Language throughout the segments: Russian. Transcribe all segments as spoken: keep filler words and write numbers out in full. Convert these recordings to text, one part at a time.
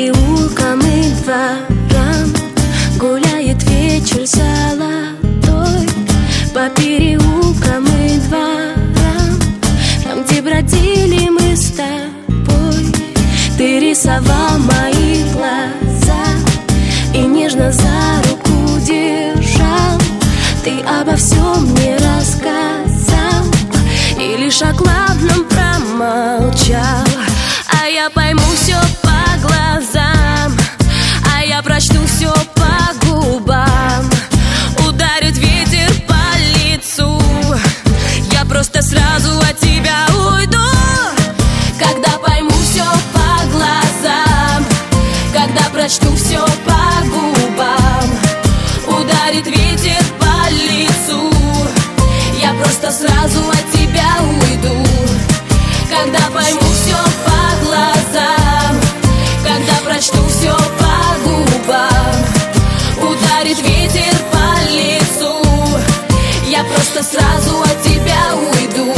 переулкам и дворам гуляет вечер золотой. По переулкам и дворам, там, где бродили мы с тобой. Ты рисовал мои глаза и нежно за руку держал. Ты обо всем мне рассказал и лишь о главном промолчал. А я пойму все по глазам, а я прочту все по губам. Ударит ветер по лицу, я просто сразу от тебя уйду. Когда пойму все по глазам, когда прочту все по губам. Ударит ветер по лицу, я просто сразу от тебя уйду. Когда пойму все по глазам, когда прочту все по губам. Ударит ветер по лицу, я просто сразу от тебя уйду.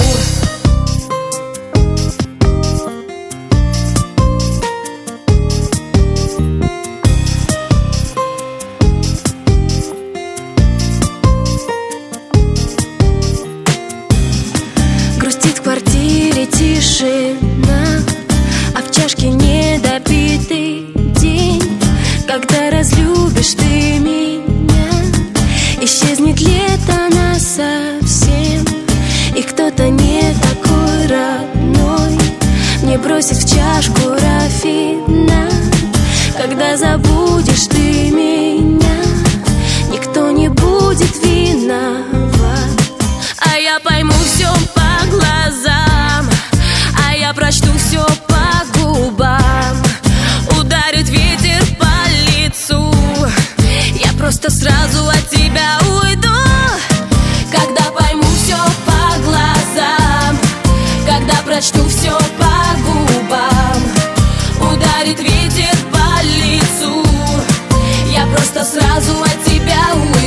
Грустит в квартире тишина, а в чашке недопитый день. Когда разлюбишь ты меня, исчезнет лето насовсем. И кто-то не такой родной мне бросит в чашку рафина. Когда забудешь ты меня, никто не будет виноват. А я пойму все по глазам, а я прочту все по губам. Ударит ветер по лицу, я просто сразу от тебя уйду. Когда пойму все по глазам, когда прочту все по губам. Ударит ветер по лицу, я просто сразу от тебя уйду.